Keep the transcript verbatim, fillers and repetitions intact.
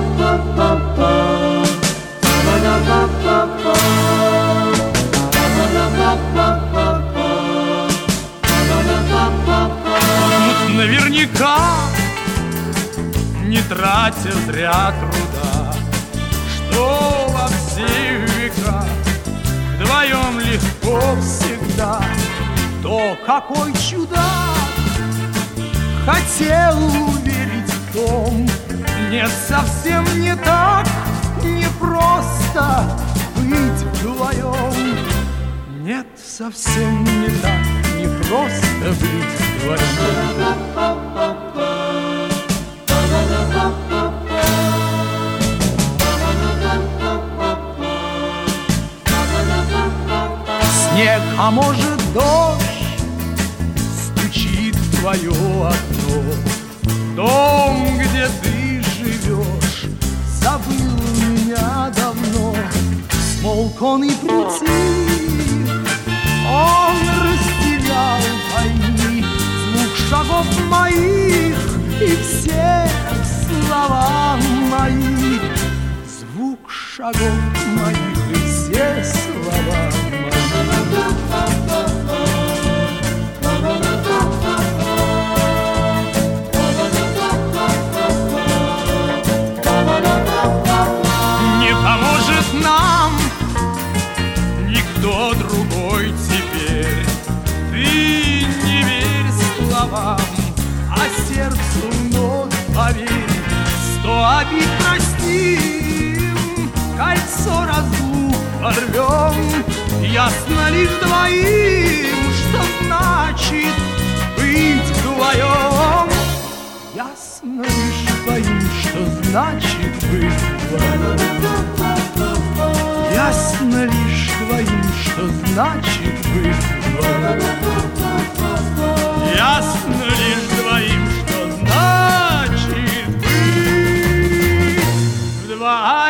Наверняка, не тратя зря труда, что во все века вдвоем легко всегда, то какой чудак хотел уверить в том, нет, совсем не так, не просто быть вдвоем. Нет, совсем не так, не просто быть вдвоем. Снег, а может дождь, стучит в твое окно. Дом, где ты живешь, забыл меня давно. Смолк он и притих, он растерял пойми звук шагов моих и все слова мои. Звук шагов моих и все слова мои. Не поможет нам никто другой теперь. Ты не верь словам, а сердцу вновь поверь. Сто обид простим, кольцо разлук порвем. Ясно лишь двоим, что значит быть вдвоем. Ясно лишь двоим, что значит быть вдвоем. Ясно лишь двоим, что значит быть вдвоем. Ясно лишь двоим, что значит быть вдвоем.